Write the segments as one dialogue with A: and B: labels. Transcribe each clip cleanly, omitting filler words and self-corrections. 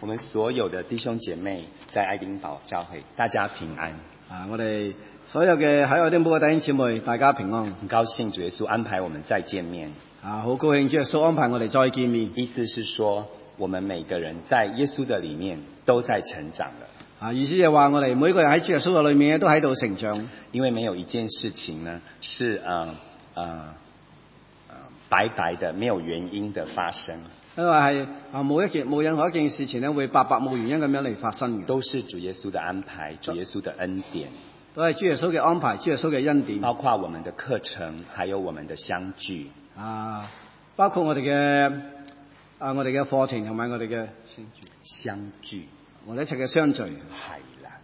A: 我们所有的弟兄姐妹在爱丁堡教會，大家平安。
B: 我哋所有嘅喺愛丁堡嘅弟兄姊妹，大家平安。
A: 很高興主耶穌安排我們再見面。
B: 好高興主耶穌安排我哋再見面。
A: 意思是說，我們每個人在耶穌的裡面都在成長了。
B: 意思就話我哋每個人喺主耶穌嘅裡面都喺度成長。
A: 因為沒有一件事情呢，是白白的、沒有原因的發生。
B: 因為係冇任何一件事情咧會白白冇原因咁樣嚟發生嘅，
A: 都是主耶穌的安排，主耶穌的恩典，
B: 都係主耶穌嘅安排，主耶穌嘅恩典。
A: 包括我們的課程，還有我們的相聚。
B: 包括我哋嘅課程同埋我哋嘅
A: 相聚，
B: 我哋一齊嘅相聚。
A: 係啦。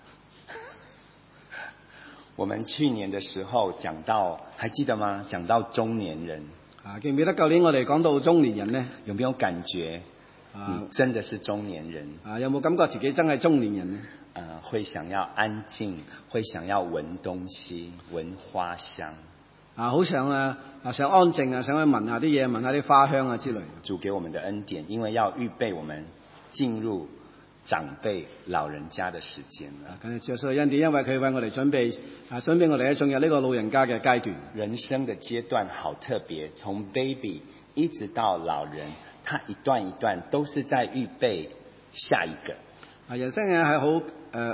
A: 我們去年的時候講到，還記得嗎？講到中年人。
B: 記唔記得舊年我哋講到中年人呢？
A: 有沒有感覺你真的是中年人？
B: 有冇感覺自己真係中年人呢？
A: 會想要安靜，會想要聞東西，聞花香。
B: 好想想安靜想去聞下啲嘢，聞下啲花香啊之類。
A: 主給我們的恩典，因為要預備我們進入長輩老人家的時間啦。
B: 咁主耶穌嘅恩典，因為佢為我哋準備我哋進入呢個老人家嘅階段。
A: 人生的階段好特別，從 baby 一直到老人，他一段一段都是在預備下一個。
B: 人生嘅係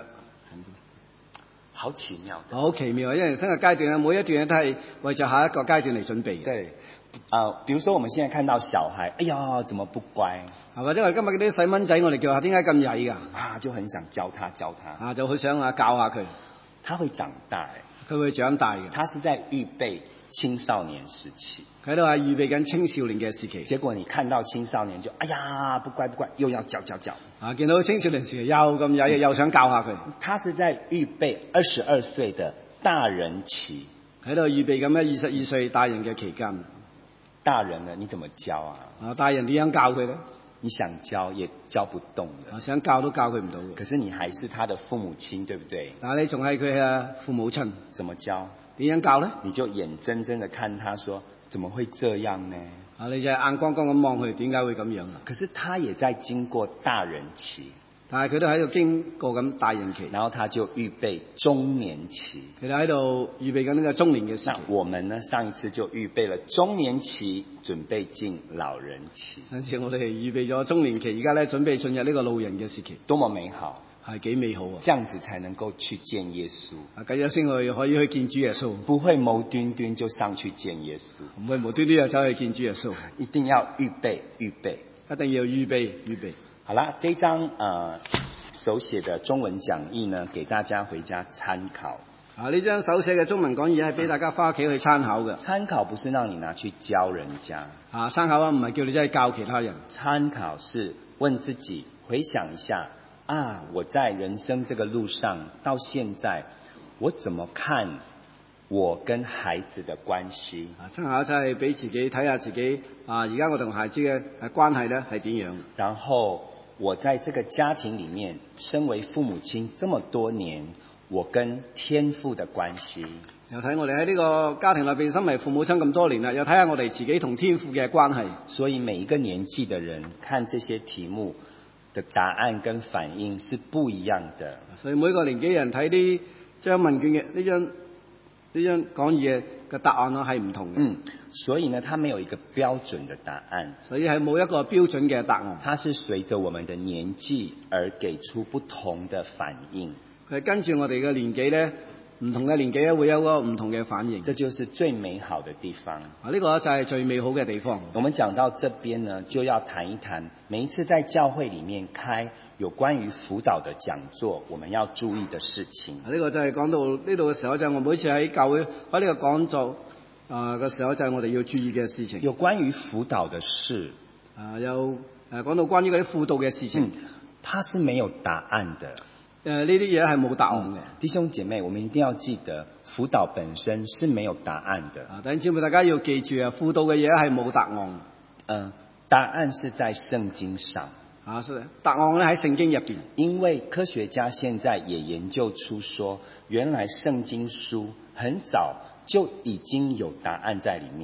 B: 好奇妙的，好奇妙，因為人生嘅階段每一段都係為咗下一個階段嚟準備。
A: 對，比如說我們現在看到小孩，哎呀，怎麼不乖？
B: 或者我哋今日嗰啲細蚊仔，我哋叫下點解咁曳㗎？
A: 就很想教他，
B: 就好想教下佢。
A: 他會長大，
B: 佢會長大嘅。
A: 他是在預備青少年時期，
B: 佢都係預備緊青少年嘅時期。
A: 結果你看到青少年就，哎呀，不乖，又要教。
B: 見到青少年時期又咁曳，又想教下佢。
A: 他是在預備22歲的大人期，
B: 喺度預備咁樣22歲大人嘅期間。
A: 大人呢，你怎麼教啊？
B: 大人點樣教佢呢？
A: 你想教也教不動的，
B: 想教都教佢唔到。
A: 可是你還是他的父母親，對不對？
B: 但係你仲係佢嘅父母親，
A: 怎麼教？
B: 點樣教呢？
A: 你就眼睜睜的看他說，怎麼會這樣呢？
B: 你就眼光光咁望佢，點解會咁樣？
A: 可是他也在經過大人期，
B: 但係佢都喺度經過咁大人期，
A: 然後他就預備中年期，
B: 佢哋喺度預備緊呢個中年嘅時期。
A: 我們呢，上一次就預備了中年期，準備進老人期。
B: 上次我哋預備咗中年期，而家咧準備進入呢個老人嘅時期。
A: 多麼美好，
B: 係幾美好啊！
A: 這樣子才能夠去見耶穌。
B: 咁樣先可以去見主耶穌，
A: 不會無端端就上去見耶穌，
B: 唔會無端端又走去見主耶穌。
A: 一定要預備，
B: 一定要預備。
A: 好啦，這張手寫的中文講義呢，給大家回家參考。
B: 呢張手寫嘅中文講義係俾大家翻屋企去參考嘅。
A: 參考不是讓你拿去教人家。
B: 參考唔係叫你真係教其他人。
A: 參考是問自己，回想一下我在人生這個路上到現在，我怎麼看我跟孩子的關係？
B: 參考就係俾自己睇下自己而家我同孩子嘅關係咧係點樣。
A: 然後我在這個家庭裡面，身為父母親這麼多年，我跟天父的關係。
B: 又睇我哋喺呢個家庭裏邊，身為父母親咁多年啦，又睇下我哋自己同天父嘅關係。
A: 所以每一個年紀的人看這些題目的答案跟反應是不一樣的。
B: 所以每個年紀人睇呢張問卷嘅呢張講義嘅答案係唔同嘅。
A: 所以呢，它沒有一個標準的答案。
B: 所以係冇一個標準嘅答案。
A: 它是隨着我們的年紀而給出不同的反應。
B: 佢跟住我哋嘅年紀咧，唔同嘅年紀咧會有個唔同嘅反應。
A: 這就是最美好的地方。
B: 呢個就係最美好嘅地方。
A: 我們講到這邊呢，就要談一談每一次在教會裡面開有關於輔導的講座，我們要注意的事情。
B: 呢個就係講到呢度嘅時候，就係我每次喺教會開呢個講座嘅時候，就係我哋要注意嘅事情。
A: 有關於輔導的事，
B: 有講到關於嗰啲輔導嘅事情，
A: 它是沒有答案的。
B: 呢啲嘢係冇答案嘅。
A: 弟兄姐妹，我們一定要記得，輔導本身是沒有答案的。
B: 弟兄姊妹，大家要記住輔導嘅嘢係冇答案。
A: 答案是在聖經上。
B: 是答案咧喺聖經入邊。
A: 因為科學家現在也研究出說，原來聖經書很早就已經有答案在裡面。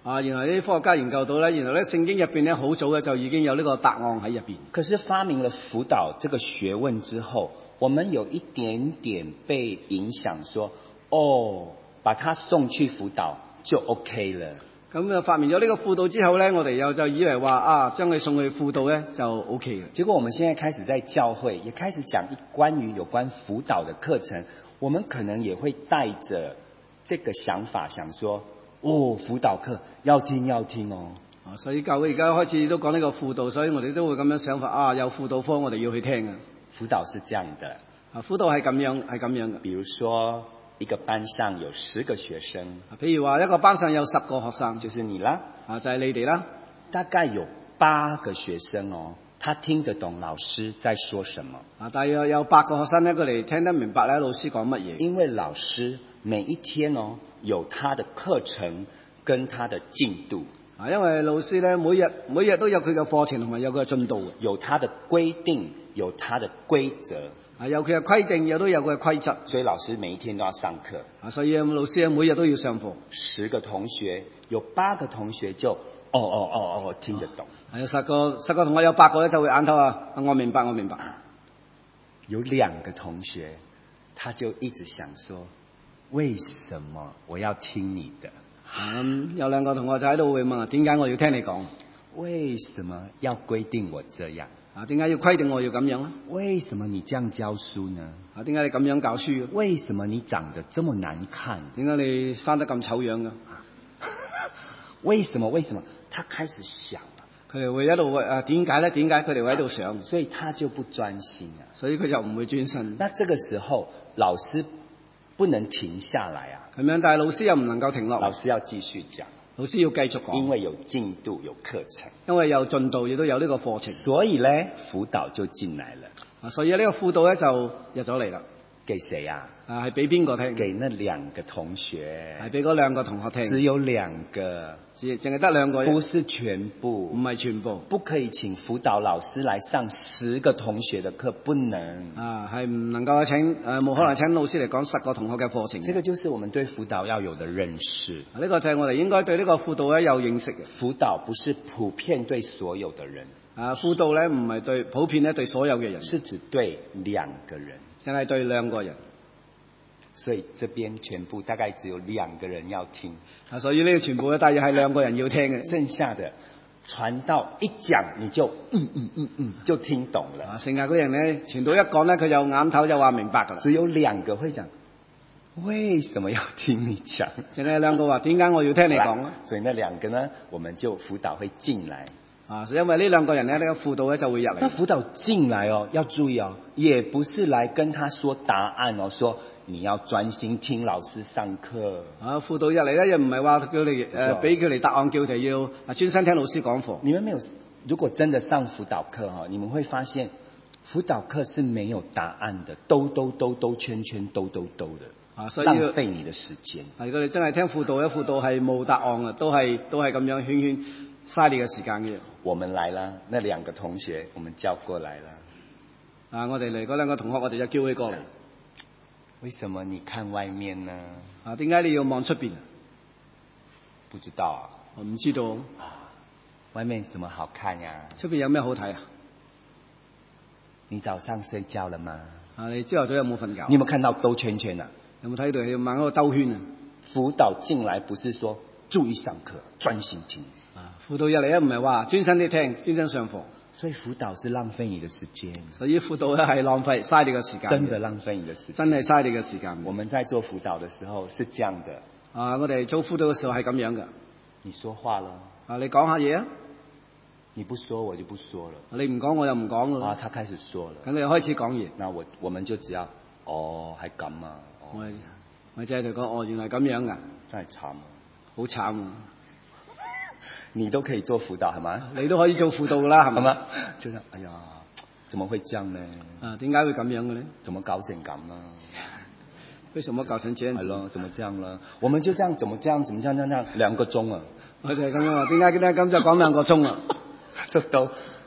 B: 原來啲科學家研究到咧，原來咧聖經入邊咧好早嘅就已經有呢個答案喺入邊。
A: 可是發明了輔導這個學問之後，我們有一點點被影響說，把他送去輔導就 OK 了。
B: 咁發明咗呢個輔導之後咧，我哋又就以為話將佢送去輔導咧就 OK 嘅。
A: 結果我們現在開始在教會也開始講關於有關輔導的課程，我們可能也會帶着這個想法，想說輔導課要聽哦。
B: 所以教會而家開始都講呢個輔導，所以我哋都會咁樣想法有輔導科我哋要去聽啊。
A: 輔導是這樣的，
B: 輔導係咁樣嘅。
A: 比如說一個班上有10個學生，
B: 譬如話一個班上有10個學生，
A: 就是你啦，
B: 就係你哋啦。
A: 大概有8個學生他聽得懂老師在說什麼。
B: 大約有8個學生咧，佢哋聽得明白咧老師講乜嘢。
A: 因為老師每一天有他的課程跟他的進度。
B: 因為老師咧每日都有佢嘅課程同埋有佢嘅進度，
A: 有他的規定，有他的規則。
B: 有佢嘅規定，亦都有佢嘅規則。
A: 所以老師每一天都要上課。
B: 所以老師每日都要上課。
A: 10個同學有8個同學就聽得懂。
B: 10個同學有8個咧就會眼頭我明白。
A: 有2個同學他就一直想說，為什麼我要聽你的？
B: 有2個同學就喺度會問點解我要聽你講？
A: 為什麼要規定我這樣？
B: 點解要規定我要咁樣呢？
A: 為什麼你這樣教書呢？
B: 點解你咁樣教書？
A: 為什麼你長得這麼難看？
B: 點解你生得咁醜樣嘅？
A: 為什麼？他開始想
B: 佢哋會一路點解咧？點解佢哋會喺度想？
A: 所以他就不專心
B: 所以佢就唔會專心。
A: 那這個時候老師不能停下來
B: 咁樣，但係老師又唔能夠停落。
A: 老師要繼續講。
B: 老師要繼續講，
A: 因為有進度有課程，
B: 因為有進度亦都有呢個課程，
A: 所以咧輔導就進來了。
B: 所以呢個輔導咧就入咗嚟啦。
A: 給誰呀？
B: 係俾邊個聽？
A: 給那2個同學。
B: 係俾嗰2個同學聽。
A: 只有2個，
B: 淨係得2個人。
A: 不是全部，
B: 唔係全部。
A: 不可以請輔導老師來上10個同學的課，不能。
B: 係唔能夠冇可能請老師嚟講10個同學嘅課程。
A: 這個就是我們對輔導要有的認識。
B: 呢個就係我哋應該對呢個輔導咧有認識嘅。
A: 輔導不是普遍對所有的人。
B: 輔導咧唔係普遍咧對所有嘅人，
A: 是指對2個人，
B: 淨係對2個人。
A: 所以這邊全部大概只有2個人要聽。
B: 所以呢個全部大約係2個人要聽嘅，
A: 剩下的傳道一講你就就聽懂了。
B: 剩下嗰人咧，傳道一講咧，佢就眼頭就話明白噶啦。
A: 只有2個會講，為什麼要聽你講？
B: 淨係2個話，點解我要聽你講啊？
A: 所以那2個呢，我們就輔導會進來。
B: 因為呢2個人咧，呢個輔導咧就會入嚟。
A: 那輔導進來要注意也不是來跟他說答案說你要專心聽老師上課。
B: 輔導入嚟咧，又唔係話叫你俾佢哋答案，叫佢哋要專心聽老師講課。
A: 你們沒有，如果真的上輔導課你們會發現輔導課是沒有答案的，兜圈兜的。所以浪費你的時間。
B: 如果你真係聽輔導咧，輔導係冇答案嘅，都係咁樣圈嘥你嘅時間嘅。
A: 我們來了，那2個同學我們叫過來了。
B: 我哋嚟嗰2個同學，我哋就叫佢過嚟。
A: 為什麼你看外面呢？
B: 點解你要望出邊？
A: 不知道
B: 我唔知道。
A: 外面什麼好看呀？
B: 出邊有咩好睇啊？
A: 你早上睡覺了嗎？
B: 你朝頭早有冇瞓覺？
A: 你有冇看到兜圈啊？
B: 有冇睇到要猛喺度兜圈啊？
A: 輔導進來不是說注意上課，專心聽。
B: 輔導入嚟咧，唔係話專心啲聽，專心上課。
A: 所以輔導是浪費你的時間。
B: 所以輔導咧係浪費嘥你嘅時間。
A: 真的浪費你的時間。
B: 真係嘥你嘅時間。
A: 我們在做輔導的時候是這樣的。
B: 我哋做輔導嘅時候係咁樣嘅。
A: 你說話了。
B: 你講下嘢啊。
A: 你不說我就不說了。
B: 你唔講我又唔講啦。
A: 他開始說了。
B: 咁佢又開始講嘢。
A: 那我們就只要係咁啊。
B: 我只係同佢講原來咁樣噶。
A: 真係慘啊。
B: 好慘啊。
A: 你都可以做輔導係咪？
B: 你都可以做輔導噶啦，係咪？
A: 就係，哎呀，怎麼會這樣呢？
B: 點解會咁樣嘅咧？
A: 怎麼搞成咁啦？
B: 為什麼搞成這樣子？
A: 係咯，怎麼這樣啦？我們就這樣，怎麼這樣2個鐘啊？
B: 我就係咁樣話，點解咁就講2個鐘啊？
A: 就都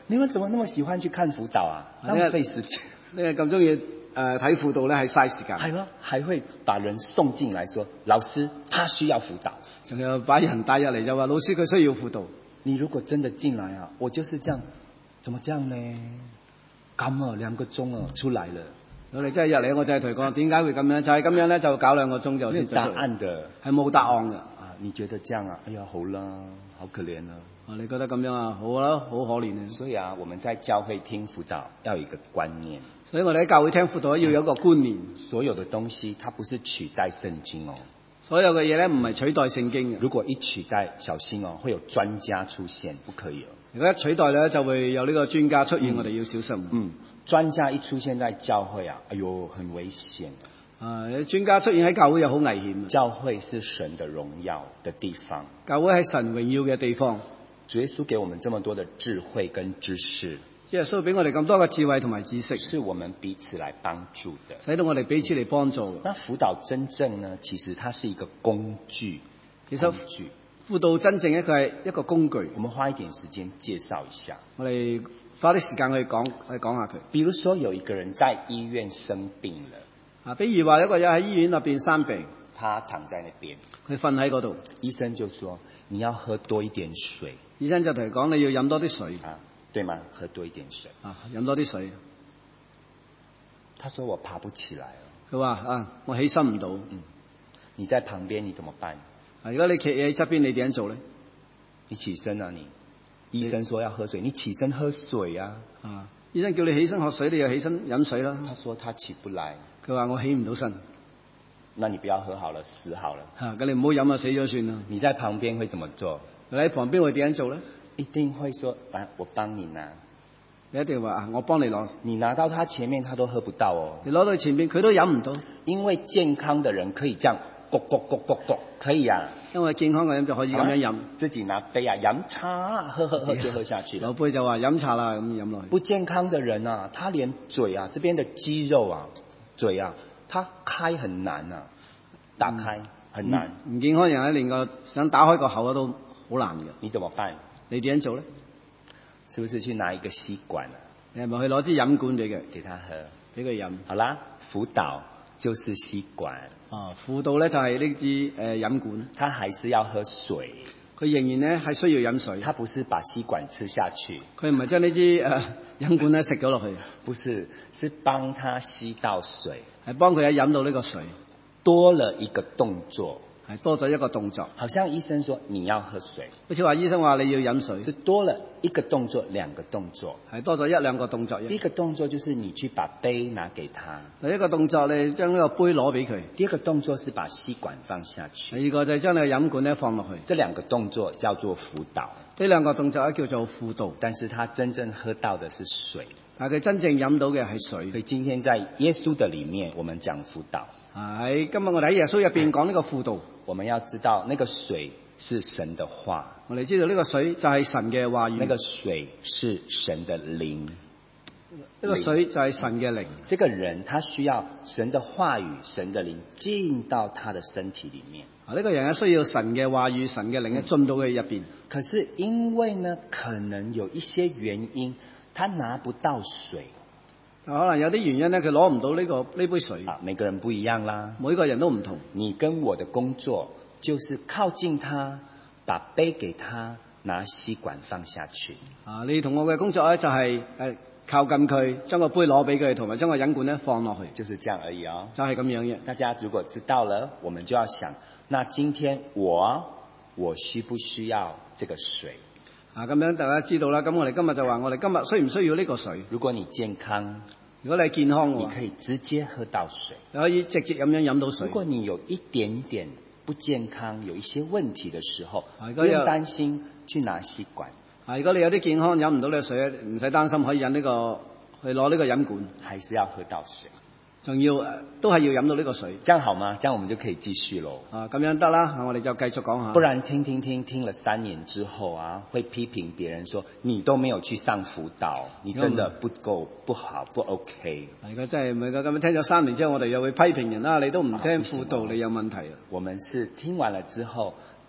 A: 你們怎麼那麼喜歡去看輔導啊？浪費時間。
B: 你係咁中意睇輔導咧，係嘥時間。
A: 係咯，還會把人送進來說，老師他需要輔導，
B: 仲有把人帶入嚟就話老師佢需要輔導。
A: 你如果真的進來啊，我就是這樣，怎麼這樣呢？咁啊2個鐘啊出來了。
B: 我哋真係入嚟，我就係同佢講點解會咁樣，就係咁樣咧，就搞2個鐘就先
A: 答案的，
B: 係冇答案嘅。
A: 啊，你覺得這樣啊？哎呀，好啦，好可憐啊。
B: 你覺得咁樣啊？好啦，好可憐啊。
A: 所以啊，我們在教會聽輔導要有一個觀念。
B: 所以我哋喺教會聽輔導要有一個觀念。
A: 所有的東西，它不是取代聖經哦。
B: 所有嘅嘢咧，唔係取代聖經嘅。
A: 如果一取代，小心哦，會有專家出現，不可以哦。
B: 如果一取代咧，就會有呢個專家出現，我哋要小心。
A: 專家一出現在教會啊，哎呦，很危險。
B: 專家出現喺教會又好危險。
A: 教會是神的榮耀的地方，
B: 教會係神榮耀嘅地方。
A: 主耶穌給我們這麼多的智慧跟知識，
B: 耶穌俾我哋咁多嘅智慧同埋知識，
A: 是我們彼此來幫助的，
B: 使到我哋彼此嚟幫助。
A: 那輔導真正呢，其實它是一個工具。
B: 其實輔導真正咧，佢係一個工具。
A: 我們花一點時間介紹一下。
B: 我哋花啲時間去講下佢。
A: 比如說有一個人在醫院生病了，
B: 比如話一個人喺醫院入邊生病，
A: 他躺在那邊，
B: 佢瞓喺嗰度，
A: 醫生就說你要喝多一點水。
B: 醫生就同佢講你要飲多啲水
A: 對嗎？喝多一點水
B: 飲多啲水。
A: 他說我爬不起來了，
B: 佢話我起身唔到。
A: 你在旁邊你怎麼辦？
B: 如果你企喺側邊，你點樣做咧？
A: 你起身啊你！醫生說要喝水，你起身喝水啊！
B: 醫生叫你起身喝水，你就起身飲水啦。
A: 他說他起不來，
B: 佢話我起唔到身。
A: 那你不要喝好了，死好了。
B: 咁你唔好飲啊，死咗算啦。
A: 你在旁邊會怎麼做？
B: 你喺旁邊會點樣做咧？
A: 一定會說，來，我幫你拿。
B: 你一定話我幫你攞。
A: 你拿到他前面，他都喝不到哦。
B: 你攞到前面，佢都飲唔到。
A: 因為健康的人可以這樣，咕咕咕咕咕，可以啊。
B: 因為健康嘅人就可以咁樣飲。
A: 自己拿杯啊，飲茶，喝就喝下去了。
B: 攞杯就話飲茶啦，咁飲落去。
A: 不健康的人啊，他連嘴啊，這邊的肌肉啊，嘴啊，他開很難啊，打開很難。
B: 唔健康人咧，連個想打開個口都好難嘅。
A: 你怎麼辦？
B: 你點樣做咧？
A: 是不是去拿一個吸管啊？
B: 你係咪去攞支飲管俾佢，
A: 給他喝，
B: 俾佢飲？
A: 好啦，輔導就是吸管。
B: 輔導咧就係呢支飲管。
A: 他還是要喝水，
B: 佢仍然咧係需要飲水。
A: 他不是把吸管吃下去，
B: 佢唔係將呢支飲管咧食咗落去，
A: 不是，是幫他吸到水，
B: 係幫佢飲到呢個水，
A: 多了一個動作。
B: 係多咗一個動作，
A: 好像醫生說你要喝水，
B: 好似話醫生話你要飲水，
A: 是多了一個動作2個動作，
B: 係多咗1-2個動作。
A: 第一個動作就是你去把杯拿給他，
B: 第一個動作你將呢個杯攞俾佢，
A: 第二個動作是把吸管放下去，
B: 第二個就係將你個飲管咧放落去。
A: 這2個動作叫做輔導，
B: 呢2個動作咧叫做輔導，
A: 但是他真正喝到的是水，
B: 但係佢真正飲到嘅係水。
A: 所以今天在耶穌的裡面，我們講輔導。
B: 喺今日我哋喺耶穌入邊講呢個輔導，
A: 我們要知道那個水是神的話，
B: 我哋知道呢個水就係神嘅話語，
A: 那個水是神的靈，
B: 呢個水就係神嘅靈。
A: 這個人他需要神的話語、神的靈進到他的身體裡面。
B: 呢個人咧需要神嘅話語、神嘅靈咧進到佢入邊。
A: 可是因為呢，可能有一些原因，他拿不到水。
B: 可能有啲原因咧，佢攞唔到呢杯水。
A: 每個人不一樣啦，
B: 每個人都唔同。你
A: 跟我的工作就是靠近他，把杯給他，拿吸管放下去。
B: 你同我嘅工作咧就係靠近佢，將個杯攞俾佢，同埋將個飲管咧放落去，
A: 就是這樣而已哦。
B: 就係咁樣嘅。
A: 大家如果知道了，我們就要想，那今天我需不需要這個水？
B: 咁樣大家知道啦。咁我哋今日就話，我哋今日需唔需要呢個水？
A: 如果你健康，
B: 如果你係健康嘅話，
A: 你可以直接喝到水，
B: 你可以直接咁樣飲到水。
A: 如果你有一點點不健康，有一些問題的時候，不用擔心去拿吸管。
B: 如果你有啲健康飲唔到呢個水，唔使擔心，可以去攞呢個飲管。
A: 還是要喝到水，
B: 仲要都係要飲到呢個水。
A: 這樣好嗎？這樣我們就可以繼續咯。
B: 咁樣得啦，我哋就繼續講下。
A: 不然聽了3年之後會批評別人說你都沒有去上輔導，你真的不夠不好不 OK。
B: 如果真係唔係咁樣聽咗3年之後，我哋又會批評人啦，你都唔聽輔導，你有問題啊。
A: 我們是聽完了之後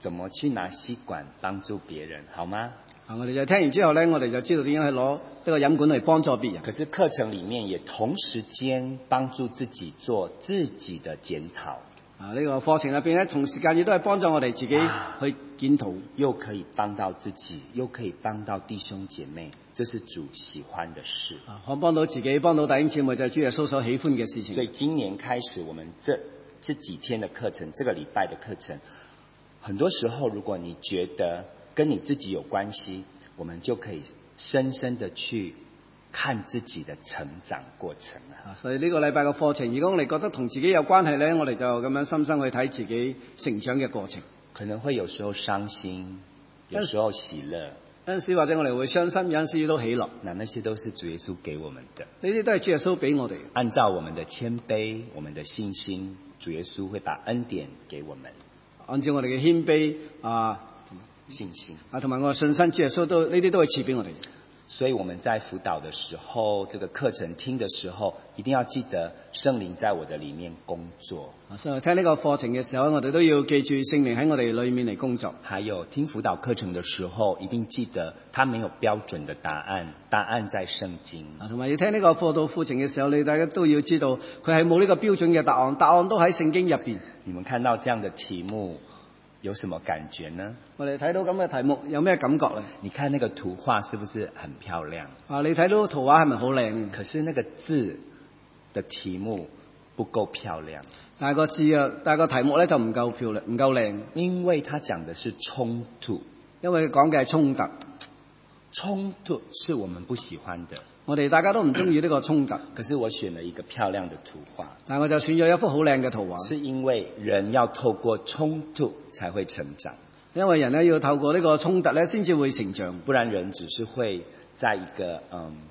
A: 怎么去拿吸管幫助別人，好嗎？
B: 我哋就聽完之後咧，我哋就知道點樣去攞呢個飲管嚟幫助別人。
A: 可是課程裡面也同時間幫助自己做自己的檢討。
B: 呢個課程入邊咧，同時間亦都係幫助我哋自己去檢討，
A: 又可以幫到自己，又可以幫到弟兄姐妹，這是主喜歡的事。
B: 可幫到自己，幫到弟兄姊妹，就係主耶穌所喜歡嘅事情。
A: 所以今年開始，我們這幾天的課程，這個禮拜的課程，很多時候如果你覺得跟你自己有關係，我們就可以深深的去看自己的成長過程啊。
B: 所以呢個禮拜嘅課程，如果我哋覺得同自己有關係咧，我哋就咁樣深深去睇自己成長嘅過程。
A: 可能會有時候傷心，有時候喜樂。
B: 有陣時或者我哋會傷心，有陣時都喜樂。
A: 那些都是主耶穌給我們的。
B: 呢啲都係主耶穌俾我哋。
A: 按照我們的謙卑，我們的信心，主耶穌會把恩典給我們。
B: 按照我哋嘅謙卑
A: 信心
B: 同埋我嘅信心，主耶穌都呢啲都係賜俾我哋。
A: 所以我們在輔導的時候，這個課程聽的時候，一定要記得聖靈在我的裡面工作。
B: 所以聽呢個課程嘅時候，我哋都要記住聖靈喺我哋裡面嚟工作。
A: 還有聽輔導課程的時候，一定記得它沒有標準的答案，答案在聖經。
B: 同埋要聽呢個輔導課程嘅時候，你大家都要知道，佢係冇呢個標準嘅答案，答案都喺聖經入邊。
A: 你們看到這樣的題目，有什麼感覺呢？
B: 我哋睇到咁嘅題目有咩感覺呢？
A: 你看那個圖畫是不是很漂亮？
B: 你睇到圖畫係咪好靚？
A: 可是那個字的題目不夠漂亮。
B: 但係個字但係個題目咧就唔夠漂亮，唔夠靚。
A: 因為它講的是衝突，
B: 因為講嘅係衝突。
A: 衝突是我們不喜歡的。
B: 我哋大家都唔中意呢個衝突。
A: 可是我選了一個漂亮的圖畫，
B: 但係我就選咗一幅好靚嘅圖畫。
A: 是因為人要透過衝突才會成長，
B: 因為人咧要透過呢個衝突咧先至會成長，
A: 不然人只是會在一個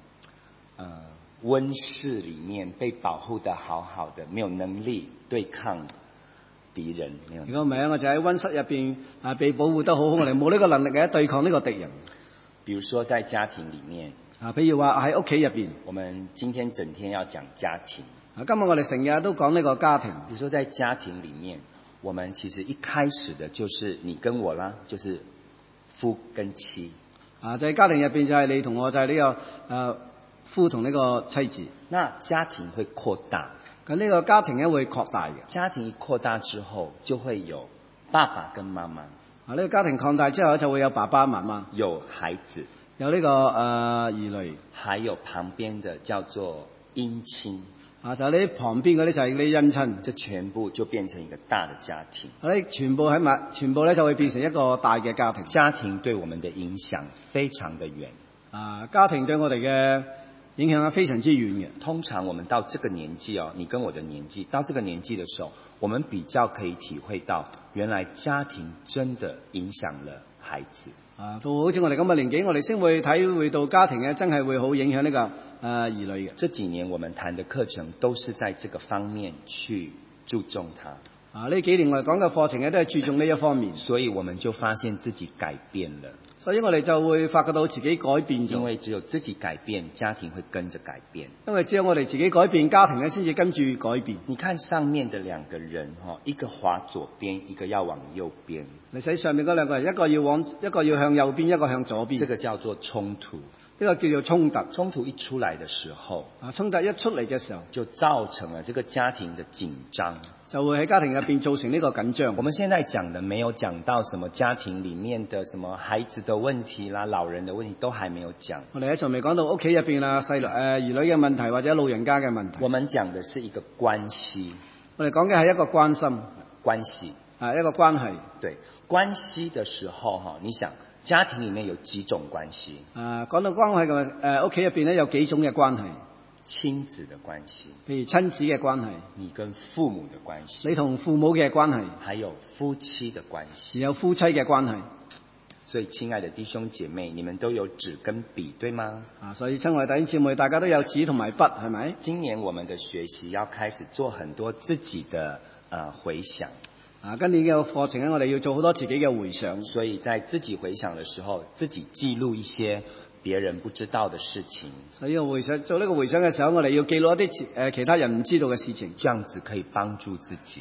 A: 溫室裡面被保護得好好的，沒有能力對抗敵人。
B: 如果唔係我就喺溫室入邊被保護得好好，我哋冇呢個能力嘅對抗呢個敵人。
A: 比如說在家庭裡面
B: 譬如話喺屋企入邊，
A: 我們今天整天要講家庭。
B: 今日我哋成日都講呢個家庭。
A: 比如說在家庭裡面，我們其實一開始的就是你跟我啦，就是夫跟妻。
B: 就喺家庭入邊就係你同我，就係呢個夫同呢個妻子。
A: 那家庭會擴大，
B: 咁呢個家庭咧會擴大嘅。
A: 家庭一擴大之後，就會有爸爸跟媽媽。
B: 呢個家庭擴大之後就會有爸爸媽媽，
A: 有孩子，
B: 有呢個兒女，
A: 還有旁邊的叫做姻親。
B: 就係呢旁邊嗰啲就係呢姻親，
A: 這全部就變成一個大的家庭。
B: 全部喺埋，全部咧就會變成一個大嘅家庭。
A: 家庭對我們的影響非常的遠。
B: 家庭對我哋嘅影響係非常之遠嘅。
A: 通常我們到這個年紀你跟我的年紀，到這個年紀的時候，我們比較可以體會到，原來家庭真的影響了孩子。
B: 到好似我哋咁嘅年紀，我哋先會體會到家庭真係會好影響呢個兒女嘅。
A: 這幾年我們談的課程都是在這個方面去注重它。
B: 呢幾年我哋講嘅課程都係注重呢一方面。
A: 所以我們就發現自己改變了。
B: 所以我哋就會發覺到自己改變咗。
A: 因為只有自己改變，家庭會跟着改變。
B: 因為只有我哋自己改變，家庭先至跟住改變。
A: 你看上面的兩個人，一個滑左邊，一個要往右邊。
B: 你睇上面嗰兩個人，一個要向右邊，一個向左邊。
A: 這個叫做衝突。
B: 呢個叫做衝突。
A: 衝突一出來的時候，
B: 衝突一出嚟嘅時候，
A: 就造成了這個家庭的緊張，
B: 就會喺家庭入邊造成呢個緊張。
A: 我們現在講的沒有講到什麼家庭裡面的什麼孩子的問題啦、老人的問題，都還沒有講。
B: 我哋喺仲未講到屋企入邊兒女嘅問題或者老人家嘅問題。
A: 我們講的是一個關係。
B: 我哋講嘅係一個關心
A: 關係，
B: 一個關係。
A: 對，關係的時候你想家庭裡面有幾種關係？
B: 講到關係嘅屋企入邊咧有幾種嘅關係。
A: 親子的關係，
B: 譬如親子嘅關係，
A: 你跟父母的關係，
B: 你同父母嘅關係，
A: 還有夫妻的關係，
B: 有夫妻嘅關係。
A: 所以親愛的弟兄姐妹，你們都有紙跟筆，對嗎？
B: 所以親愛的弟兄姊妹，大家都有紙同埋筆，係咪？
A: 今年我們的學習要開始做很多自己的回想。
B: 今年嘅課程咧，我哋要做好多自己嘅回想。
A: 所以在自己回想的時候，自己記錄一些別人不知道的事情。
B: 所以做呢個回想嘅時候，我哋要記錄一啲其他人唔知道嘅事情。
A: 這樣子可以幫助自己。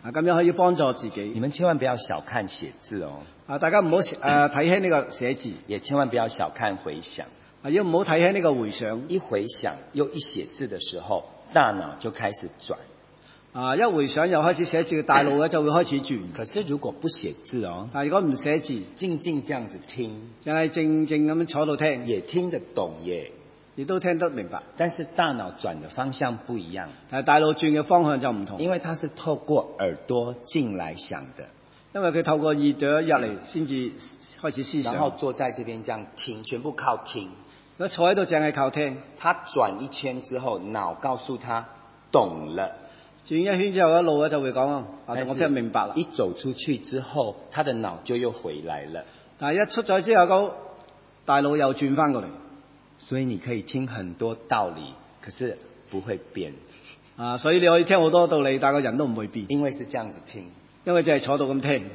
B: 咁樣可以幫助自己。
A: 你们千万不要小看写字哦，
B: 大家唔好睇輕呢個寫字，
A: 也千万不要小看回想。
B: 要唔好睇輕呢個回想。
A: 一回想又一写字的时候，大脑就开始转。
B: 一回想又開始寫字，大腦咧就會開始轉。
A: 可是如果不写字哦，
B: 但係如果唔寫字，
A: 静静這樣子聽，
B: 淨係靜靜咁樣坐度聽，
A: 也聽得懂耶，
B: 亦都聽得明白。
A: 但是大腦轉的方向不一樣，
B: 但係大腦轉嘅方向就唔同，
A: 因為它是透過耳朵進來想的，
B: 因為佢透過耳朵入嚟先至開始思想。
A: 然後坐在這邊這樣聽，全部靠聽。
B: 佢坐喺度淨係靠聽。
A: 他轉一圈之後，腦告訴他懂了。
B: 轉一圈之後，一路咧就會講我聽明白啦。
A: 一走出去之後，他的腦就又回來了。
B: 但係一出咗之後，個大腦又轉翻過嚟。
A: 所以你可以聽很多道理，可是不會變。
B: 所以你可以聽好多道理，但個人都唔會變。
A: 因為是這樣子聽，
B: 因為就係坐到咁聽。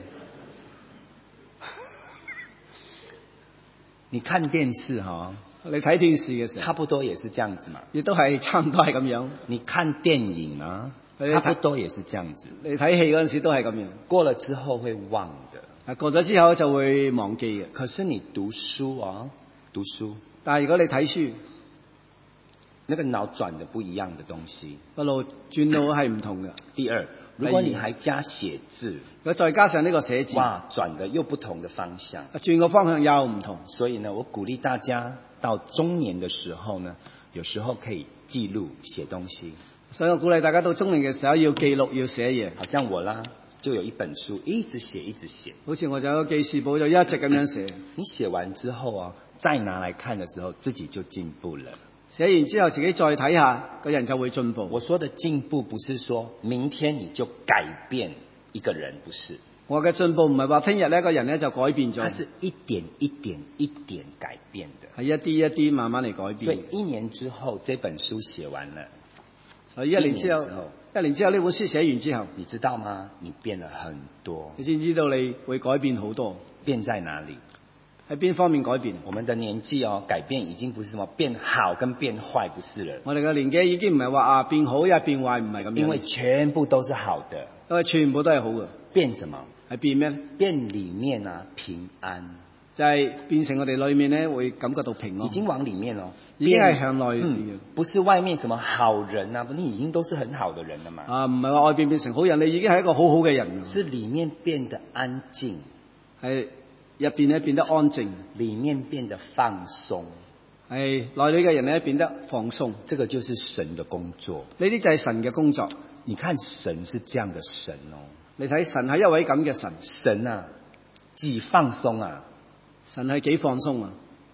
A: 你看電視哈，
B: 你睇電視嘅時候，
A: 差不多也是這樣子嘛。
B: 亦都係差唔多係咁樣。
A: 你看電影啊，差不多也是這樣子。
B: 你睇戲嗰陣時都係咁樣。
A: 過了之後會忘的。
B: 過咗之後就會忘記嘅。
A: 可是你讀書啊，讀書。
B: 但係如果你睇書，
A: 那個腦轉的不一樣的東西，
B: 個路轉路係唔同嘅。
A: 第二，如果你還加寫字，
B: 如果再加上呢個寫字，
A: 哇，轉的又不同的方向，
B: 轉個方向又唔同。
A: 所以呢，我鼓勵大家到中年的時候呢，有時候可以記錄寫東西。
B: 所以我鼓勵大家到中年嘅時候要記錄要寫嘢。
A: 好像我啦，就有一本書，一直寫一直寫。
B: 好似我就有個記事簿，就一直咁樣寫。
A: 你寫完之後啊，再拿來看的時候，自己就進步了。
B: 寫完之後自己再睇下，個人就會進步。
A: 我說的進步不是說明天你就改變一個人，不是。
B: 我嘅進步唔係話聽日呢個人呢就改變咗。
A: 它是一點一點一點改變的，
B: 係一啲一啲慢慢嚟改變。
A: 所以一年之後，這本書寫完了。
B: 所以一年之後呢本書寫完之後，
A: 你知道嗎？你變了很多。
B: 你先知道你會改變好多。
A: 變在哪裡？
B: 喺邊方面改變？
A: 我們的年紀哦，改變已經不是什麼變好跟變壞，不是了。
B: 我哋嘅年紀已經唔係話變好呀變壞，唔係咁樣。
A: 因為全部都是好的。
B: 因為全部都係好嘅。
A: 變什麼？
B: 係變咩？
A: 變裡面啊，平安。
B: 就係變成我哋裏面呢會感覺到平安。
A: 已經往裡面咯，
B: 已經係向內。
A: 不是外面什麼好人啊，你已經都是很好的人了嘛。
B: 唔係話外邊變成好人，你已經係一個好好嘅人。
A: 是裡面變得安靜。
B: 係入邊咧變得安靜，
A: 裡面變得放鬆，
B: 係內裏嘅人咧變得放鬆。
A: 這個就是神的工作。
B: 呢啲就係神嘅工作。
A: 你看神是這樣的神哦。
B: 你睇神係一位咁嘅神。
A: 神啊，幾放鬆啊！
B: 神係幾放鬆啊？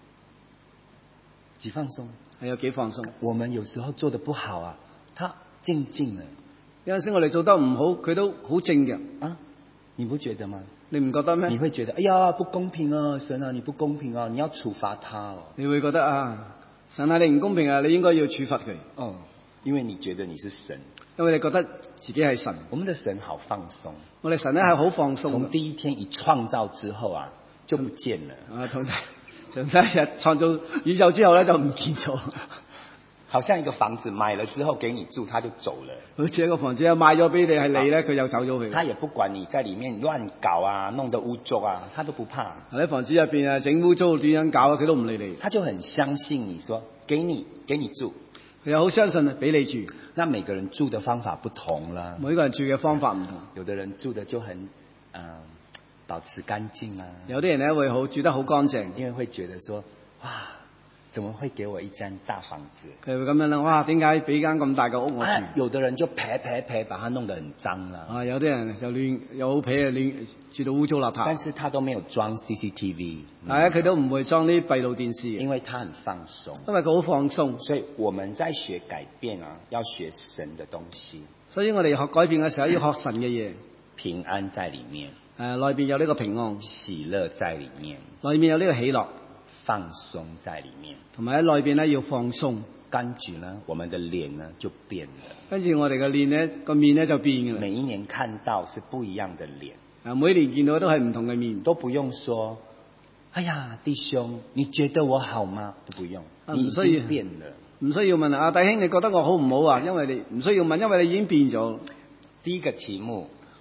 A: 幾放鬆？
B: 係有幾放鬆？
A: 我們有時候做得不好啊，他靜靜的。
B: 有陣時我哋做得唔好，佢都好靜嘅
A: 啊！你不覺得嗎？
B: 你唔覺得咩？
A: 你會覺得，哎呀，不公平啊！神啊，你不公平啊！你要處罰他哦。
B: 你會覺得啊，神啊，你唔公平啊，你應該要處罰佢。
A: 哦，因為你覺得你是神，
B: 因為你覺得自己係神。
A: 我們的神好放鬆。
B: 我哋神咧係好放鬆。
A: 從第一天一創造之後啊，就不見了。
B: 從第一日創造宇宙之後咧就唔見咗。
A: 好像一個房子買了之後給你住，他就走了。
B: 好似一個房子賣咗俾你係你咧，佢又走咗去。
A: 他也不管你在裡面亂搞啊，弄得污糟啊，他都不怕。
B: 喺房子入邊啊，整污糟點樣搞啊，佢都唔理你。
A: 他就很相信你說，給你住。
B: 佢又好相信俾你住。
A: 那每個人住的方法不同啦。
B: 每個人住嘅方法唔同。
A: 有的人住的就很保持乾淨啊。
B: 有啲人咧會住得好乾淨，
A: 因為會覺得說，哇，怎麼會給我一間大房子？
B: 佢會咁樣啦，哇，點解俾間咁大嘅屋我住？
A: 有的人就撇，把它弄得很髒啦。
B: 有啲人就亂，又好撇亂，住到污糟邋遢。
A: 但是他都沒有裝 CCTV。
B: 佢都唔會裝啲閉路電視。
A: 因為他很放鬆。
B: 因為佢好放鬆。
A: 所以我們在學改變啊，要學神的東西。
B: 所以我哋學改變嘅時候要學神嘅嘢。
A: 平安在裡面。
B: 內邊有呢個平安。
A: 喜樂在裡面。
B: 內面有呢個喜樂。
A: 放鬆在裡面，
B: 同埋喺內邊咧要放鬆。
A: 跟住呢，我們的臉呢就變了。
B: 跟住我哋嘅臉咧個面咧就變嘅啦。
A: 每一年看到是不一樣的臉。
B: 每年見到都係唔同嘅面。
A: 都不用說，哎呀，弟兄，你覺得我好嗎？都不用，你已經變了。
B: 唔需要問啊，弟兄，你覺得我好唔好啊？因為你唔需要問，因為你已經變咗。
A: 第一個題目，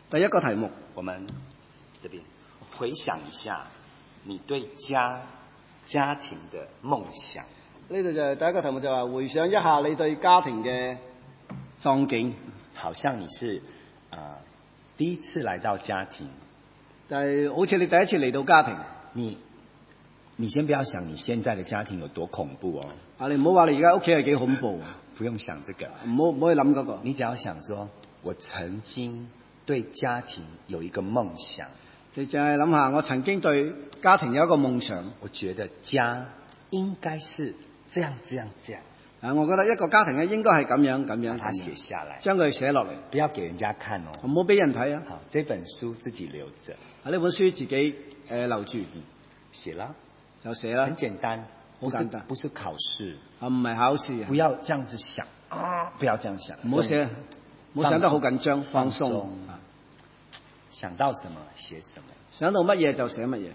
B: 第一個題目，
A: 我們這邊回想一下你對家庭的夢想。
B: 呢度就係第一個題目，就話回想一下你對家庭嘅壯景。
A: 好像你是第一次來到家庭，
B: 但係好似你第一次嚟到家庭，
A: 你先不要想你現在的家庭有多恐怖哦。
B: 啊，你唔好話你而家屋企係幾恐怖，
A: 不用想這個，
B: 唔好去諗嗰個。
A: 你只要想說，我曾經對家庭有一個夢想。
B: 你淨係諗下，我曾經對家庭有一個夢想。
A: 我覺得家應該是這樣。
B: 我覺得一個家庭咧應該係咁樣。
A: 把它寫下來，
B: 將佢寫落嚟，
A: 不要給人家看哦。
B: 唔好俾人睇啊。
A: 好，這本書自己留着。
B: 呢本書自己留住，
A: 寫啦，
B: 就寫啦。
A: 很簡單，
B: 好簡單，
A: 不是考試。
B: 唔係考試。
A: 不要這樣子想不要這樣想。
B: 唔好寫，唔好想得好緊張，放鬆。
A: 想到什麼寫什麼，
B: 想到乜嘢就寫乜嘢。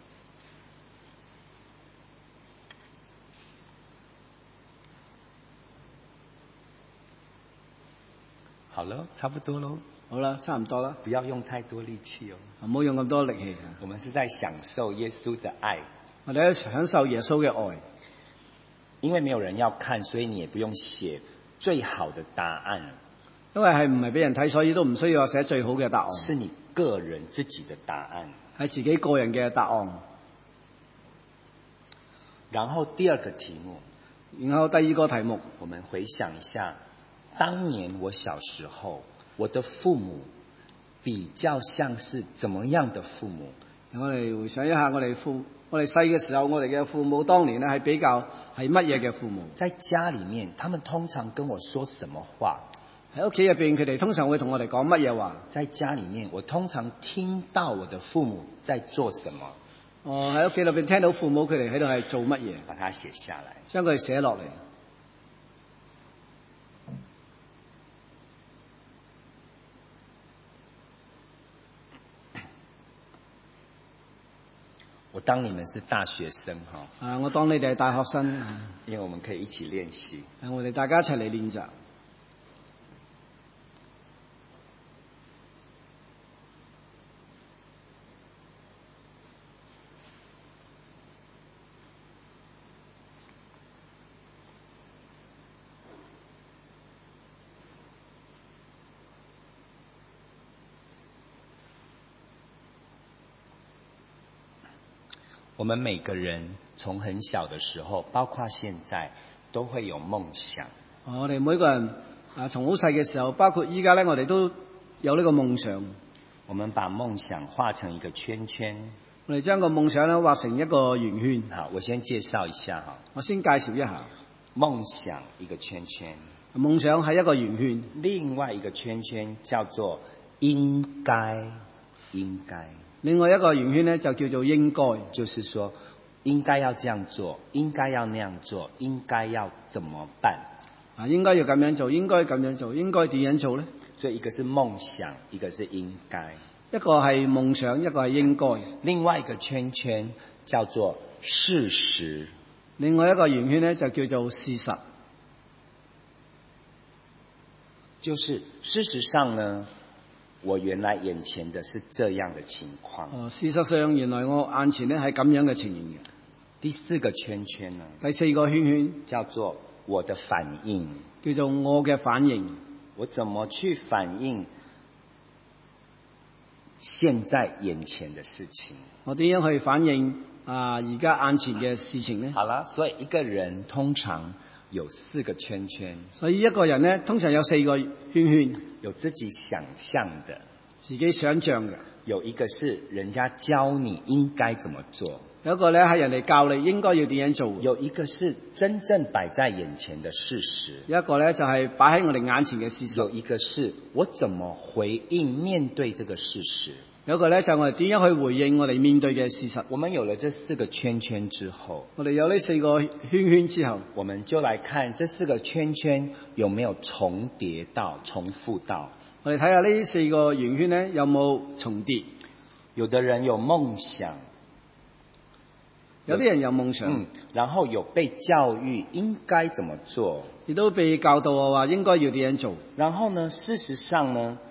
A: 好了，差不多咯。
B: 好啦，差唔多啦。
A: 不要用太多力氣哦。
B: 唔好用咁多力氣。
A: 我們是在享受耶穌的愛。
B: 我哋喺享受耶穌嘅愛。
A: 因為沒有人要看，所以你也不用寫最好的答案。
B: 因為係唔係俾人睇，所以都唔需要寫最好嘅答案。
A: 是你個人自己的答案。
B: 係自己個人嘅答案。
A: 然後第二個題目。
B: 然後第二個題目，
A: 我們回想一下，當年我小時候，我的父母比較像是怎麼樣的父母？
B: 我哋回想一下，我哋細嘅時候，我哋嘅父母當年咧係比較係乜嘢嘅父母？
A: 在家裡面，他們通常跟我說什麼話？
B: 喺屋企入邊，佢哋通常會同我哋講乜嘢話？
A: 在家裡面，我通常聽到我的父母在做什麼？
B: 喺屋企裏邊聽到父母佢哋喺度係做乜嘢？
A: 把它寫下來，
B: 將佢寫落嚟。
A: 我當你們是大學生哈。
B: 我當你哋係大學生。
A: 因為我們可以一起練習。
B: 我哋大家一齊嚟練習。
A: 我們每個人從很小的時候，包括現在，都會有夢想。
B: 我哋每個人從好細嘅時候，包括依家咧，我哋都有呢個夢想。
A: 我們把夢想畫成一個圈圈。
B: 我哋將個夢想咧畫成一個圓圈。
A: 好，我先介紹一下哈。
B: 我先介紹一下。
A: 夢想一個圈圈。
B: 夢想係一個圓圈。
A: 另外一個圈圈叫做應該。
B: 另外一個圓圈呢，就叫做應該，
A: 就是說應該要這樣做，應該要那樣做，應該要怎麼辦？
B: 應該要咁樣做，應該咁樣做，應該點樣做呢？
A: 所以一個是夢想，一個是應該。
B: 一個係夢想，一個係應該。
A: 另外一個圈圈叫做事實。
B: 另外一個圓圈呢，就叫做事實。
A: 就是事實上呢，我原來眼前的是這樣的情況。
B: 事實上，原來我眼前呢係咁樣嘅情形嘅。
A: 第四個圈圈呢？
B: 第四個圈圈
A: 叫做我的反應，
B: 叫做我嘅反應。
A: 我怎麼去反應現在眼前的事情？
B: 我點樣去反應而家眼前嘅事情呢？
A: 好了，所以一個人通常有四個圈圈。
B: 所以一個人呢，通常有四個圈圈。
A: 有自己想象的，
B: 自己想象嘅。
A: 有一個是人家教你應該怎麼做。
B: 有一個呢係人哋教你應該要點樣做。
A: 有一個是真正擺在眼前的事實。
B: 有一個呢就係擺喺我哋眼前嘅事實。
A: 有一個是我怎麼回應面對這個事實。
B: 有一個呢就係我哋點樣去回應我哋面對嘅事實。
A: 我們有了這四個圈圈之後，
B: 我哋有呢四個圈圈之後，
A: 我們就來看這四個圈圈有沒有重疊到、重複到。
B: 我哋睇下呢四個圓圈呢有冇重疊。
A: 有的人有夢想，
B: 有啲人有夢想，
A: 然後有被教育應該怎麼做，
B: 亦都被教導話應該要點樣做。
A: 然後呢，事實上呢，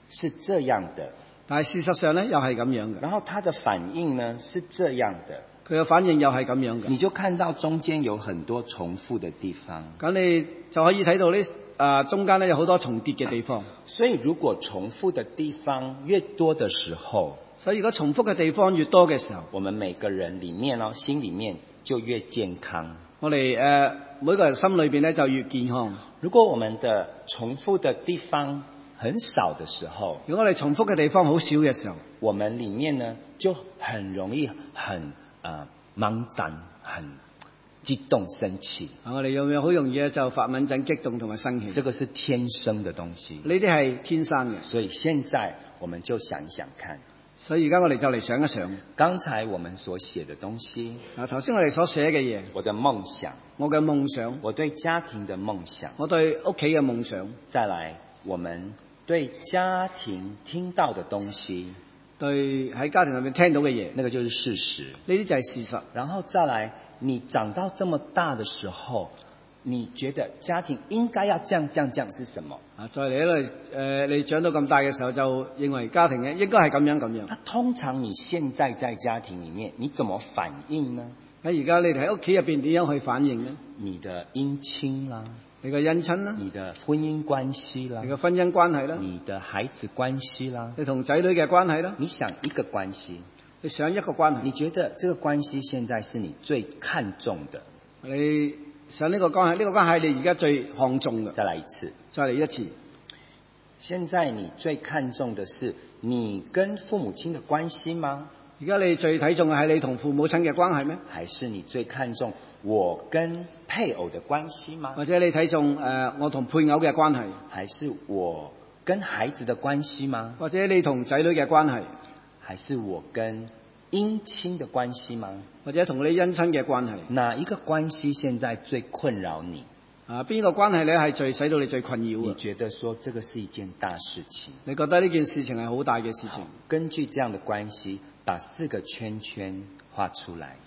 A: 是这样的，
B: 但係事實上咧又係咁樣嘅。
A: 然後他的反應呢是這樣的，
B: 佢嘅反應又係咁樣嘅。
A: 你就看到中間有很多重複的地方。
B: 咁你就可以睇到呢中間咧有好多重疊嘅地方。
A: 所以如果重複的地方越多的時候，
B: 所以如果重複嘅地方越多嘅時候，
A: 我們每個人裡面心裡面就越健康。
B: 我哋每個人心裏邊咧就越健康。
A: 如果我們的重複的地方很少的時候，
B: 如果我哋重複嘅地方好少嘅時候，
A: 我們裡面呢就很容易很掹震，很激動生氣。
B: 我哋有好容易就發敏震、激動同埋生氣。
A: 這個是天生的東西，
B: 呢啲係天生嘅。
A: 所以現在我們就想一想看。
B: 所以而家我哋就嚟想一想，
A: 剛才我們所寫的東西，
B: 頭先我哋所寫嘅嘢，
A: 我的夢想，
B: 我嘅夢想，
A: 我對家庭的夢想，
B: 我對屋企嘅夢想，
A: 再來我們對家庭聽到的東西，
B: 對喺家庭裏面聽到嘅嘢，
A: 那個就是事實，
B: 呢啲就係事實。
A: 然後再來你長到這麼大的時候，你覺得家庭應該要這樣是什麼？
B: 再嚟一類你長到咁大嘅時候就認為家庭應該係咁樣。
A: 那通常你現在在家庭裡面，你怎麼反應呢？
B: 咁而家你哋喺屋企入邊點樣去反應呢？
A: 你的姻親啦，
B: 你嘅姻親啦，
A: 你的婚姻關係啦，
B: 你嘅婚姻關係啦，
A: 你的孩子關係啦，
B: 你同仔女嘅關係啦，
A: 你想一個關係，
B: 你想一個關係，
A: 你覺得這個關係現在是你最看重的？
B: 你想呢個關係，呢個關係你而家最看重嘅。
A: 再來一次，
B: 再嚟一次。
A: 現在你最看重的是你跟父母親的關係嗎？
B: 而家你最睇重嘅係你同父母親嘅關係咩？
A: 還是你最看重我跟配偶的關係嗎？
B: 或者你睇重我同配偶嘅關係？
A: 還是我跟孩子的關係嗎？
B: 或者你同仔女嘅關係？
A: 還是我跟姻親的關係嗎？
B: 或者同你姻親嘅關係？
A: 哪一個關係現在最困擾你？
B: 邊個關係咧係最使到你最困擾嘅？
A: 你覺得說這個是一件大事情？
B: 你覺得呢件事情係好大嘅事情？
A: 根據這樣的關係，把4個圈圈畫出來。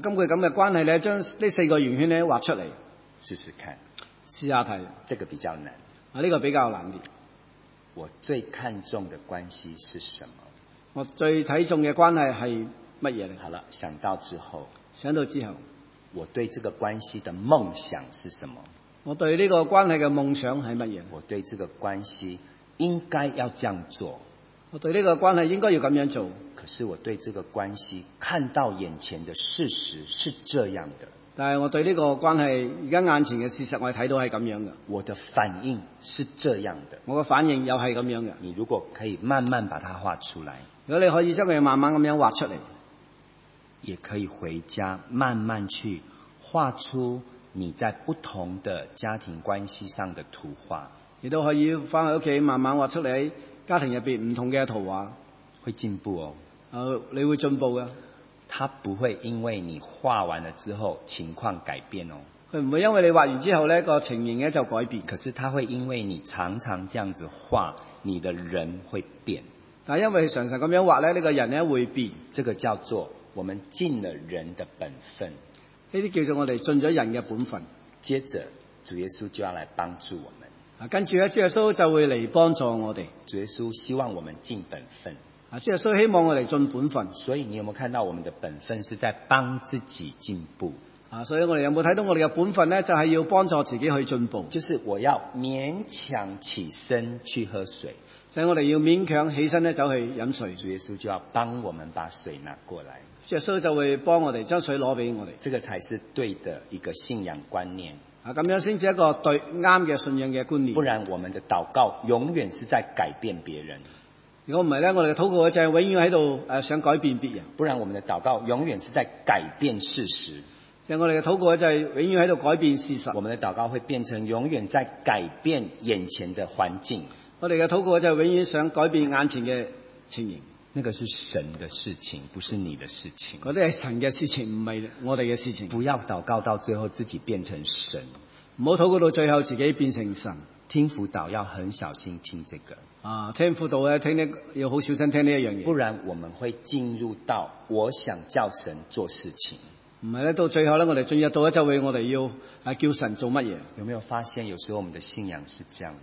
A: 試試看，
B: 試下睇。
A: 這個比較難。
B: 呢個比較難啲。
A: 我最看重的關係是什麼？
B: 我最睇重嘅關係係乜嘢咧？
A: 好了，想到之後，
B: 我
A: 對這個關係的夢想是什麼？
B: 我對呢個關係嘅夢想係乜嘢？
A: 我對這個關係應該要這樣做。
B: 我對呢個關係應該要咁樣做。
A: 可是我對這個關係看到眼前的事實是這樣的。
B: 但係我對呢個關係而家眼前嘅事實，我係睇到係咁樣嘅。
A: 我的反應是這樣的。
B: 我嘅反應又係咁樣嘅。
A: 你如果可以慢慢把它畫出來，
B: 如果你可以將佢慢慢咁樣畫出嚟，
A: 也可以回家慢慢去畫出你在不同的家庭關係上的圖畫，
B: 亦都可以翻去屋企慢慢畫出嚟，家庭入邊唔同嘅圖畫，
A: 會進步哦。
B: 你會進步嘅。
A: 它不會因為你畫完了之後情況改變哦。
B: 佢唔會因為你畫完之後呢個情形咧就改變。
A: 可是它會因為你常常這樣子畫，你的人會變。
B: 但係因為常常咁樣畫咧，呢個人咧會變。
A: 這個叫做我們盡了人的本分。
B: 呢啲叫做我哋盡咗人嘅本分。
A: 接着主耶穌就要來幫助我們。
B: 跟住咧，主耶穌就會嚟幫助我哋。
A: 主耶穌希望我們盡本分。
B: 主耶穌希望我哋盡本分。
A: 所以你有沒有看到我們的本分是在幫自己進步？
B: 所以我哋有冇睇到我哋嘅本分呢？就係要幫助自己去進步。
A: 就是我要勉強起身去喝水。
B: 就係我哋要勉強起身咧，走去飲水。
A: 主耶穌就要幫我們把水拿過來。
B: 主耶穌就會幫我哋將水攞俾我哋。
A: 這個才是對的一個信仰觀念。
B: 咁樣先至一個對啱嘅信仰嘅觀念。
A: 不然我們的禱告永遠是在改變別人。
B: 如果唔係咧，我哋嘅禱告就係永遠喺度想改變別人。
A: 不然我們的禱告永遠是在改變事實。
B: 就係我哋嘅禱告就係永遠喺度改變事實。
A: 我們的禱告會變成永遠在改變眼前的環境。
B: 我哋嘅禱告就係永遠想改變眼前嘅情形。
A: 那個是神的事情，不是你的事情。
B: 嗰啲係神嘅事情，唔係我哋嘅事情。
A: 不要禱告到最後自己變成神。
B: 唔好禱告到最後自己變成神。
A: 聽輔導要很小心聽這個。
B: 聽輔導咧，要好小心聽呢一樣嘢。
A: 不然我們會進入到我想叫神做事情。
B: 唔係咧，到最後咧，我哋進入到一周會，我哋要叫神做乜嘢？
A: 有沒有發現有時候我們的信仰是這樣的？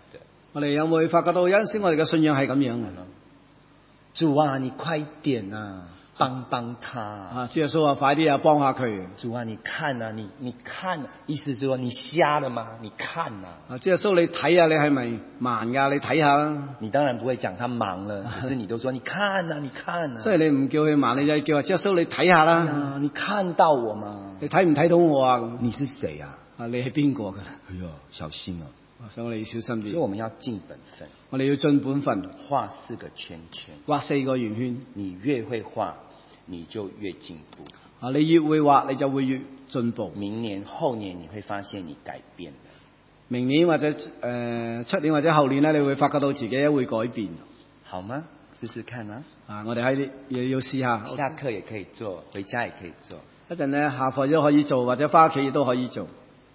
B: 我哋有冇發覺到有陣時我哋嘅信仰係咁樣嘅？
A: 主啊，你快點啊，幫幫他啊！
B: 主耶穌話：快啲啊，幫下佢。
A: 主啊，你看啊，你看，意思是說你瞎了嗎？你看啊！
B: 主耶穌，你睇啊，你係咪盲㗎？你睇下啦。
A: 你當然不會講他盲了，只是你都說你看啊，你看啊。
B: 所以你唔叫佢盲，你就叫話主耶穌，你睇下啦。
A: 你看到我嗎？
B: 你睇唔睇到我啊？
A: 你是誰啊？
B: 你係邊個㗎？
A: 哎呦，小心啊！
B: 所以我哋要小心啲。
A: 所以我們要盡本分。
B: 我哋要盡本分，
A: 畫4個圈圈，
B: 畫4個圓圈。
A: 你越會畫，你就越進步。
B: 你越會畫，你就會越進步。
A: 明年、後年你會發現你改變了。
B: 明年或者出年或者後年咧，你會發覺到自己會改變。
A: 好嗎？試試看啊！
B: 我哋喺要試下。
A: 下課也可以做，回家也可以做。
B: 一陣咧，下課都可以做，或者返屋企都可以做。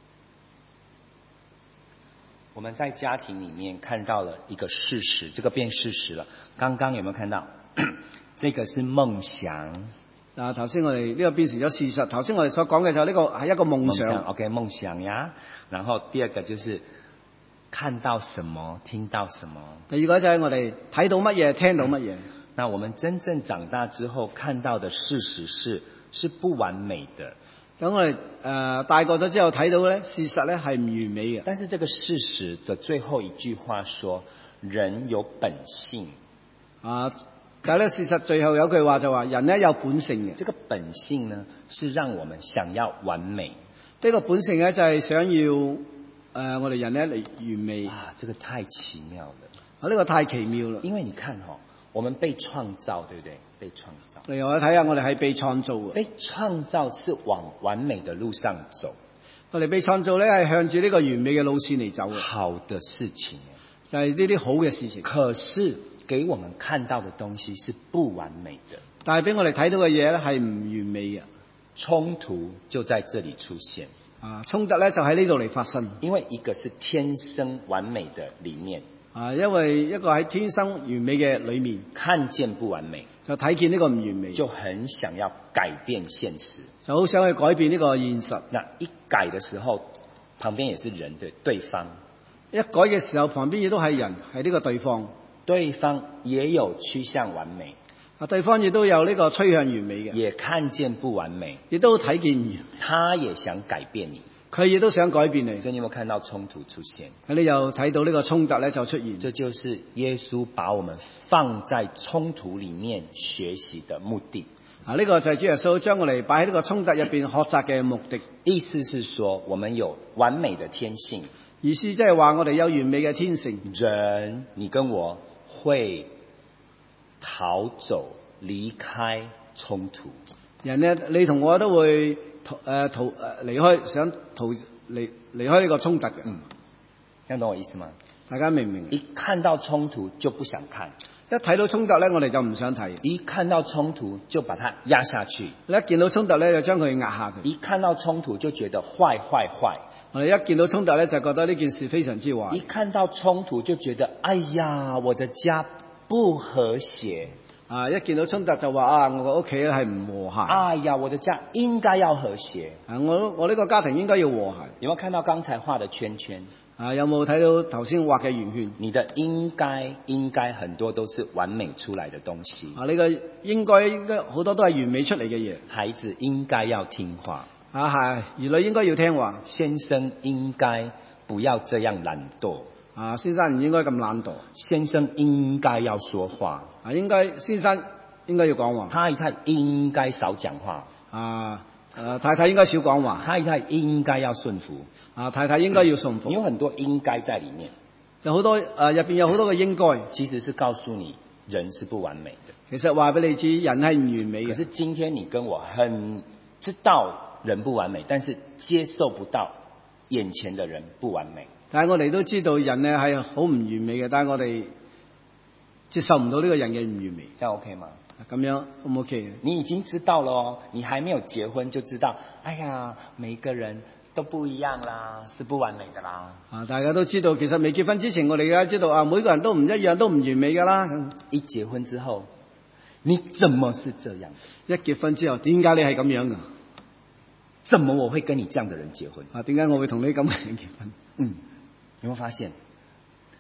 A: 我們在家庭裡面看到了一個事實，這個變事實了。剛剛有沒有看到？這個是夢想。
B: 頭先我哋呢個變成咗事實。頭先我哋所講嘅就係呢個係一個夢想。
A: OK， 夢想呀。然後第二個就是看到什麼，聽到什麼。
B: 第二個就係我哋睇到乜嘢，聽到乜嘢。
A: 那我們真正長大之後看到的事實是不完美的。
B: 等我哋大個咗之後睇到咧，事實咧係唔完美嘅。
A: 但是這個事實的最後一句話說，人有本性。
B: 但係咧事實最後有句話就話，人咧有本性嘅。
A: 這個本性呢，是讓我們想要完美。
B: 呢個本性咧就係想要我哋人咧嚟完美。
A: 這個太奇妙了。
B: 呢個太奇妙啦。
A: 因為你看我們被創造，對不對？被創造。
B: 嚟我睇下，我哋係被創造嘅。
A: 被創造是往完美的路上走。
B: 我哋被創造咧係向住呢個完美嘅路線嚟走嘅。
A: 好的事情，
B: 就係呢啲好嘅事情。
A: 可是給我們看到的東西是不完美的。
B: 但係俾我哋睇到嘅嘢咧係唔完美嘅。
A: 衝突就在這裡出現。
B: 衝突咧就喺呢度嚟發生。
A: 因為一個是天生完美的裡面。
B: 因為一個喺天生完美嘅裏面，
A: 看見不完美，
B: 就睇見呢個唔完美，
A: 就很想要改變現實，
B: 就好想去改變呢個現實。
A: 那一改的時候，旁邊也是人的對方。
B: 一改嘅時候，旁邊亦都係人，係呢個對方。
A: 對方也有趨向完美，
B: 對方亦都有呢個趨向完美嘅，
A: 也看見不完美，
B: 亦都睇見，
A: 他也想改變你。
B: 佢亦都想改變你，
A: 所以你有冇看到衝突出現？
B: 你又睇到呢個衝突咧就出現。
A: 這就是耶穌把我們放在衝突裡面學習的目的。
B: 呢個就係主耶穌將我哋擺喺呢個衝突入邊學習嘅目的。
A: 意思是說，我們有完美的天性。
B: 意思即係話我哋有完美嘅天性。
A: 人，你跟我會逃走、離開衝突。
B: 人呢，你同我都會離開，想離開呢個衝突嘅。
A: 聽懂我意思嗎？
B: 大家明唔明？
A: 一看到衝突就不想看，
B: 一睇到衝突咧，我哋就唔想睇。
A: 一看到衝突就把它壓下去，
B: 一見到衝突咧就將佢壓下佢。
A: 一看到衝突就覺得壞壞壞，
B: 我哋一見到衝突咧就覺得呢件事非常之壞。
A: 一看到衝突就覺得，哎呀，我的家不和諧。
B: 一見到衝突就話我個屋企咧係唔和諧。
A: 哎呀，我的家應該要和諧。
B: 我呢個家庭應該要和諧。
A: 有冇有看到剛才畫的圈圈？
B: 有冇睇到頭先畫嘅圓圈？
A: 你的應該很多都是完美出來的東西。
B: 呢個應該好多都係完美出嚟嘅嘢。
A: 孩子應該要聽話。
B: 係兒女應該要聽話。
A: 先生應該不要這樣懶惰。
B: 先生唔應該咁懶惰。
A: 先生應該要說話。
B: 先生應該要講話。
A: 太太應該少講話。
B: 太太應該少講話。
A: 太太應該要順服。
B: 太太應該要順服。
A: 有很多應該在裡面。
B: 有好多入邊有好多嘅應該，
A: 其實是告訴你人是不完美的。
B: 其實話俾你知，人係唔完美嘅。
A: 可是今天你跟我很知道人不完美，但是接受不到眼前的人不完美。
B: 但係我哋都知道人咧係好唔完美嘅，但係我哋接受唔到呢個人嘅唔完美。
A: 這樣 OK 嗎？
B: 咁樣 O 唔 OK？
A: 你已經知道了哦，你還沒有結婚就知道，哎呀，每一個人都不一樣啦，是不完美的啦。
B: 大家都知道，其實未結婚之前我哋而家知道每個人都唔一樣，都唔完美噶啦。
A: 一結婚之後，你怎麼是這樣？
B: 一結婚之後，點解你係咁樣噶？
A: 怎麼我會跟你這樣的人結婚？
B: 點解我會同你咁嘅人結婚？
A: 有冇發現？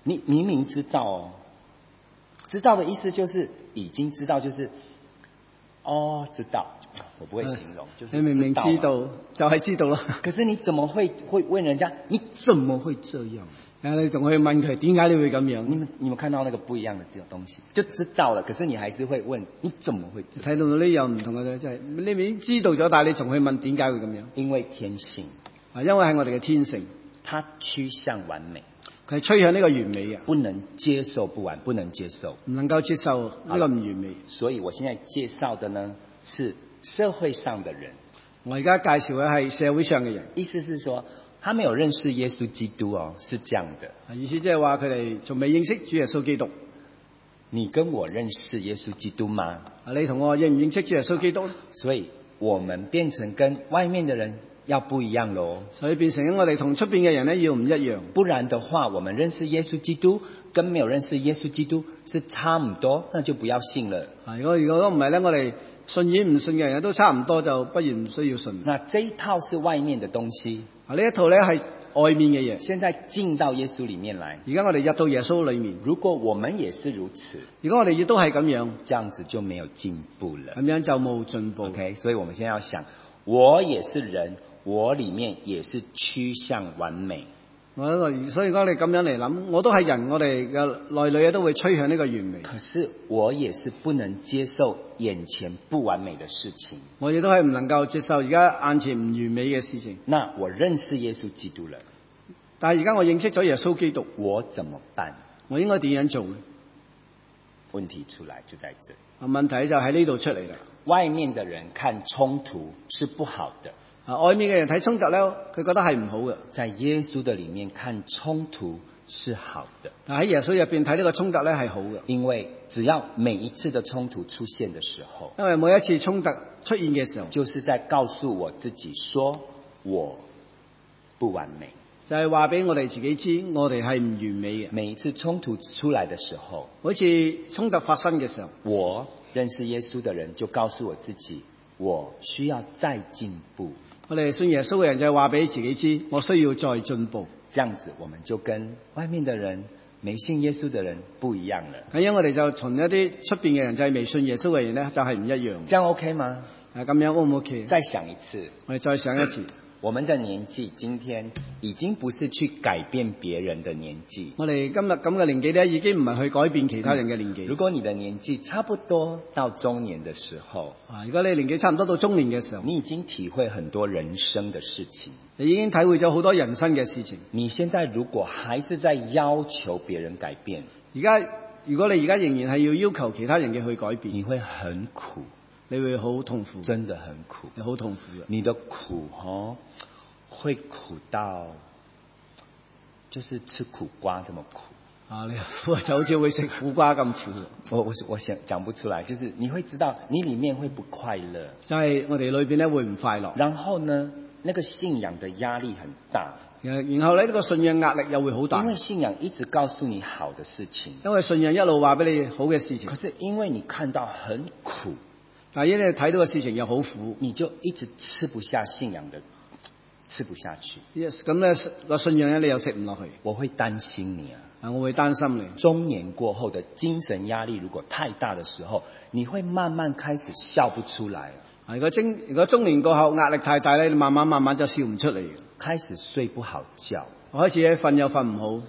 A: 你明明知道哦，知道的意思就是已经知道，就是知道，我不会形容，就是
B: 你明明知道就係知道咯。
A: 可是你怎么会问人家你怎么会这样？
B: 你仲去問佢點解你會咁樣？
A: 你有看到那个不一样的东西，就知道了，可是你还是会問你怎么會知道？
B: 睇到呢樣唔同嘅就係你已經知道咗，但係你仲去問點解會咁樣？
A: 因為天性，
B: 因為係我哋嘅天性，
A: 它趨向完美，
B: 佢係趨向呢個完美嘅，
A: 不能接受不完，不能接受，
B: 唔能夠接受呢個唔完美。
A: 所以我現在介紹的呢是社會上的人，
B: 我而家介紹嘅係社會上嘅人，
A: 意思是說他沒有認識耶穌基督哦，是這樣的。
B: 意思即係話佢哋仲未認識主耶穌基督。
A: 你跟我認識耶穌基督嗎？
B: 你同我認唔認識主耶穌基督？
A: 所以我們變成跟外面的人要不一樣咯。
B: 所以變成我哋同出邊嘅人咧要唔一樣。
A: 不然的話，我們認識耶穌基督跟沒有認識耶穌基督是差唔多，那就不要信了。
B: 如果都唔係咧，我哋信與唔信嘅人都差唔多，就不如唔需要信。
A: 那這一套是外面的東西，
B: 呢一套咧係外面嘅嘢。
A: 現在進到耶穌裏面來，
B: 而家我哋入到耶穌裏面。
A: 如果我們也是如此，
B: 如果我哋亦都係咁樣，
A: 這樣子就沒有進步了。
B: 咁樣就冇進步。
A: OK， 所以我們現在要想，我也是人，我裏面也是趨向完美。
B: 所以我哋咁樣嚟諗，我都係人，我哋嘅內裏都會趨向呢個完美。
A: 可是我也是不能接受眼前不完美的事情。
B: 我亦都係唔能夠接受而家眼前唔完美嘅事情。
A: 那我認識耶穌基督了，
B: 但係而家我認識咗耶穌基督，
A: 我怎麼辦？
B: 我應該點樣做呢？
A: 問題出來就在這。
B: 問題就喺呢度出嚟啦。
A: 外面的人看衝突是不好的。
B: 外面嘅人睇衝突咧，佢覺得係唔好嘅。
A: 在耶穌的裡面看衝突是好的，
B: 但喺耶穌入邊睇呢個衝突咧係好嘅，
A: 因為只要每一次的衝突出現的時候，
B: 因為每一次衝突出現嘅時候，
A: 就是在告訴我自己說我不完美，
B: 就係話俾我哋自己知，我哋係唔完美嘅。
A: 每一次衝突出來的時候，
B: 好似衝突發生嘅時候，
A: 我認識耶穌的人就告訴我自己，我需要再進步。
B: 我哋信耶穌嘅人就係話俾自己知，我需要再進步。
A: 這樣子我們就跟外面的人、沒信耶穌的人不一樣了。
B: 咁樣我哋就從一啲出邊嘅人，就係未信耶穌嘅人咧，就係唔一樣。
A: 這樣 OK 嗎？
B: 咁樣 O 唔 OK？
A: 再想一次，
B: 我哋再想一次。
A: 我們的年紀今天已經不是去改變別人的年紀。
B: 我哋今日咁嘅年紀咧，已經唔係去改變其他人嘅年紀。
A: 如果你的年紀差不多到中年的時候，
B: 如果你年紀差唔多到中年嘅時候，
A: 你已經體會很多人生的事情，
B: 你已經體會咗好多人生嘅事情。
A: 你現在如果還是在要求別人改變，
B: 如果你而家仍然係要求其他人嘅去改變，
A: 你會很苦。
B: 你會好痛苦，
A: 真的很苦，
B: 你好痛苦嘅。
A: 你的苦會苦到，就是吃苦瓜這麼苦。
B: 你就好似會食苦瓜咁苦。
A: 我想講不出來，就是你會知道你裡面會不快樂，
B: 就係我哋裏邊咧會唔快樂。
A: 然後呢，那個信仰的壓力很大。
B: 然後咧，呢個信仰壓力又會好大，
A: 因為信仰一直告訴你好的事情，
B: 因為信仰一路話俾你好嘅事情。
A: 可是因為你看到很苦，
B: 但係你睇到嘅事情又好苦，
A: 你就一直吃不下信仰的，吃不下去。
B: 咁咧個信仰咧你又食唔落去。我
A: 會擔心你啊，
B: 我會擔心你。
A: 中年過後的精神壓力如果太大的時候，你會慢慢開始笑不出來。
B: 如果中年過後壓力太大咧，你慢慢就笑唔出嚟，
A: 開始睡不好覺，
B: 開始咧瞓又瞓唔好。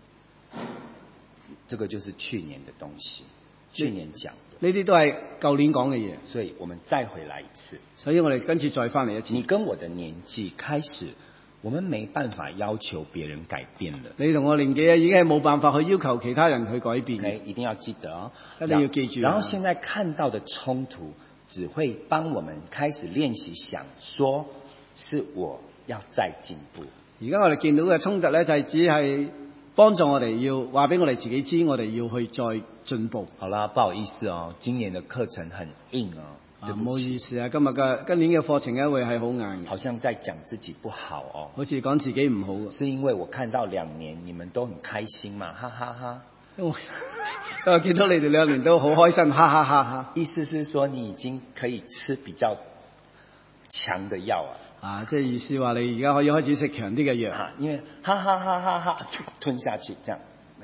A: 這個就是去年的東西，去年講的。
B: 呢啲都係舊年講嘅嘢，
A: 所以我們再回來一次。
B: 所以我哋跟住再翻嚟一次。
A: 你跟我的年紀開始，我們沒辦法要求別人改變了。
B: 你同我年紀已經係冇辦法去要求其他人去改變。
A: Okay，一定要記得哦，
B: 一定要記住。
A: 然後現在看到的衝突，只會幫我們開始練習想說，是我要再進步。
B: 而家我哋見到嘅衝突咧，就係只係幫助我哋要話俾我哋自己知，我哋要去再進步。
A: 好啦，不好意思哦，今年的課程很硬哦。
B: 唔好意思啊，今年嘅課程咧會係好硬，
A: 好像在講自己不好哦，
B: 好似講自己唔好。
A: 是因為我看到2年你們都很開心嘛，哈哈哈。
B: 我見到你哋2年都好開心，哈哈哈哈。
A: 意思是說你已經可以吃比較強的藥啊？
B: 即係意思話你而家可以開始食強啲嘅藥。
A: 因為哈哈哈哈哈吞下去，這樣。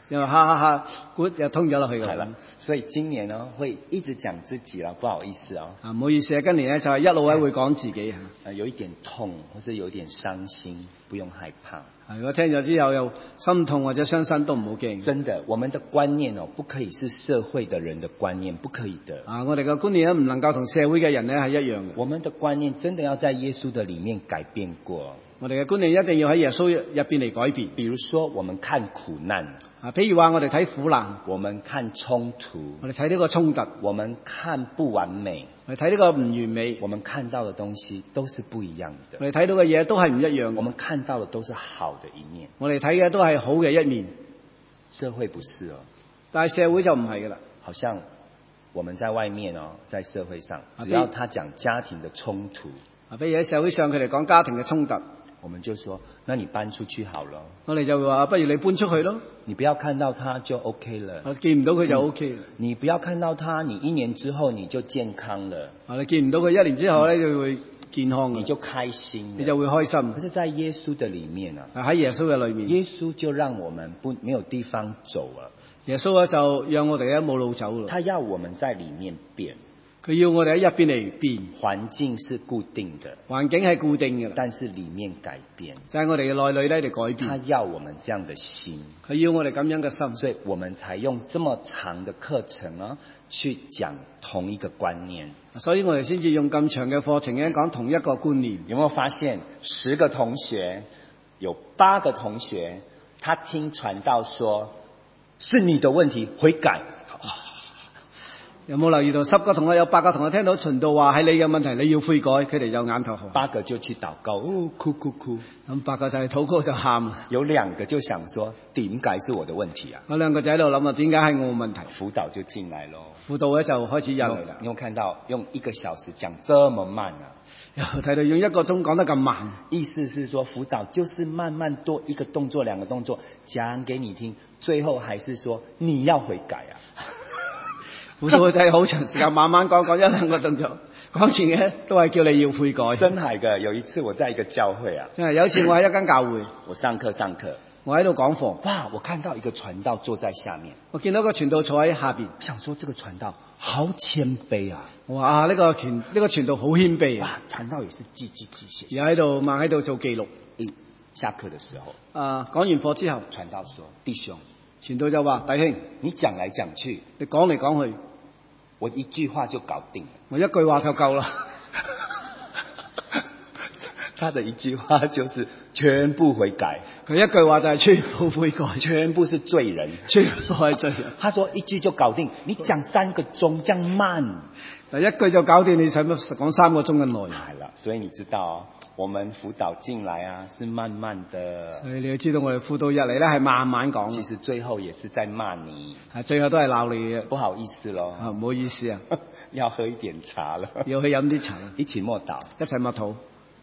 B: 又哈哈哈，管又通咗落去㗎啦。
A: 係啦，所以今年呢會一直講自己啦，不好意思啊。
B: 唔好意思啊，今年咧就係一路咧會講自己
A: 有一點痛或者有點傷心，不用害怕。
B: 如果聽咗之後又心痛或者傷心都唔好驚。
A: 真的，我們的觀念不可以是社會的人的觀念，不可以的。
B: 我哋嘅觀念咧唔能夠同社會嘅人咧係一樣嘅。
A: 我們的觀念真的要在耶穌的裡面改變過。
B: 我哋嘅觀念一定要喺耶穌入邊嚟改變。
A: 比如說，我們看苦難
B: 譬如話我哋睇苦難，
A: 我們看衝突，
B: 我哋睇呢個衝突，
A: 我們看不完美，
B: 我哋睇呢個唔完美，
A: 我們看到的東西都是不一樣的。
B: 我哋睇到嘅嘢都係唔一樣嘅。
A: 我們看到的都是好的一面，
B: 我哋睇嘅都係好嘅一面。
A: 社會不是哦，
B: 但係社會就唔係㗎啦。
A: 好像我們在外面在社會上，只要他講家庭的衝突，
B: 譬如喺社會上佢哋講家庭嘅衝突，
A: 我們就說，那你搬出去好了。
B: 我哋就會話，不如你搬出去咯。
A: 你不要看到他就 OK 了。
B: 我見唔到佢就 OK 了。
A: 你不要看到他，你1年之後你就健康了。
B: 你見唔到佢1年之後咧就會健康，
A: 你就開心，
B: 你就會開心。
A: 可是在耶穌的裡面
B: 喺耶穌嘅裡面，
A: 耶穌就讓我們沒有地方走了。
B: 耶穌咧就讓我哋咧冇路走啦。
A: 他要我們在裡面變。
B: 佢要我哋喺入邊嚟變。
A: 環境是固定的，
B: 環境係固定嘅，
A: 但是裡面改變，
B: 就係我哋嘅內裏咧嚟改變。
A: 他要我們這樣的心，
B: 佢要我哋咁樣嘅心，
A: 所以我們才用這麼長的課程去講同一個觀念。
B: 所以我哋先至用咁長嘅課程咧講同一個觀念。
A: 有沒有發現10個同學有8個同學，他聽傳道說是你的問題，悔改。
B: 有冇留意到10個同學有8個同學聽到傳道話係你嘅問題，你要悔改，佢哋就眼頭紅。
A: 8個就去禱告，哭。
B: 咁8個就係禱告就喊。
A: 有2個就想說點解是我的問題啊？
B: 嗰2個就喺度諗啊，點解係我嘅問題？
A: 輔導就進來咯。
B: 輔導咧就開始入嚟啦。
A: 你有看到用1個小時講這麼慢啊？
B: 又睇到用1個鐘講得咁慢，
A: 意思是說輔導就是慢慢多1個動作2個動作講給你聽，最後還是說你要悔改啊？
B: 輔導就係好長時間慢慢講1、2個動作，講完嘅都係叫你要悔改。
A: 真係嘅，有一次我在一個教會啊，
B: 真係有一次我喺一間教會，
A: 我上課，
B: 我喺度講課，
A: 哇！我看到一個傳道坐在下面，
B: 我見到個傳道坐喺下邊，
A: 想說這個傳道好謙卑啊！
B: 我話呢個傳道好謙卑啊！
A: 傳道也是記寫，
B: 而喺度慢喺度做記錄。
A: 下課的時候，
B: 講完課之後，
A: 傳道說：弟兄，
B: 傳道就話弟兄，
A: 你講來講去，
B: 你講嚟講去，
A: 我一句話就搞定了，
B: 我一句話就夠啦。
A: 他的一句話就是全部悔改，
B: 佢一句話就係全部悔改，
A: 全部是罪人，
B: 全部係罪人。
A: 他說一句就搞定，你講3個鐘這樣慢，
B: 一句就搞掂，你使乜講3個鐘嘅內容？
A: 係啦，所以你知道我們輔導進來是慢慢的，
B: 所以你要知道我哋輔導入嚟咧係慢慢講，
A: 其實最後也是在罵你，
B: 最後都係鬧你嘅，
A: 不好意思咯，
B: 唔好意思啊，
A: 要喝一點茶了，
B: 要去飲啲茶，
A: 一起默禱，
B: 一齊默禱。